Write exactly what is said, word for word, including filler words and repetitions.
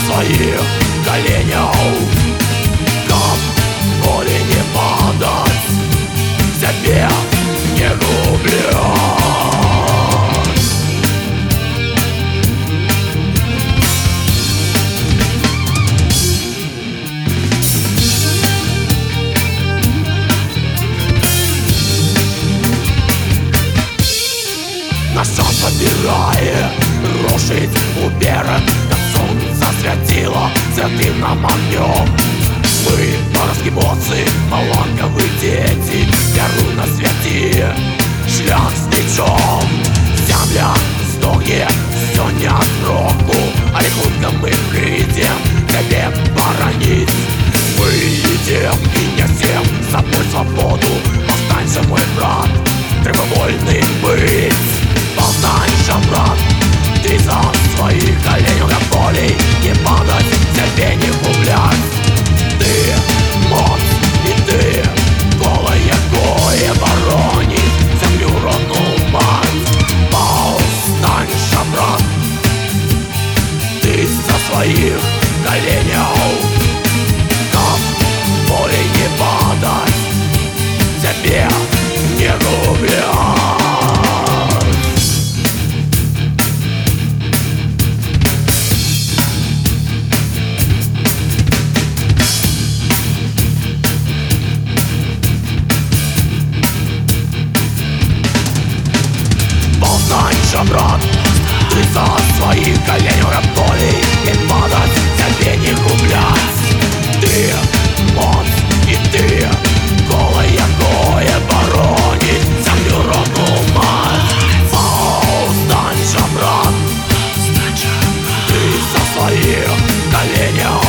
своих коленях. Как боли не падать, себе не гублять. Наша собирает рушить уберет, как солнце светило святым огнем. Мы порожки эмоций, маланговые дети, веру на свете, шлях с мечом. Земля сдохнет, все не от сроку, а легко мы придем тебе боронить. Мы едем и несем с собой свободу. Останься, мой брат, треба вольным быть. Останься, брат, ты за своих коленей как полей не падать, тебе не гублять. Ты мод и ты голое гое боронит землю родную мать. Останься, брат, ты за своих коленей как полей не падать, тебе не гублять. Брат, ты за своих коленей полей не падать, тебе не гублять. Ты мод и ты голое гое боронит землю родную мать. Останься, брат, ты за своих коленей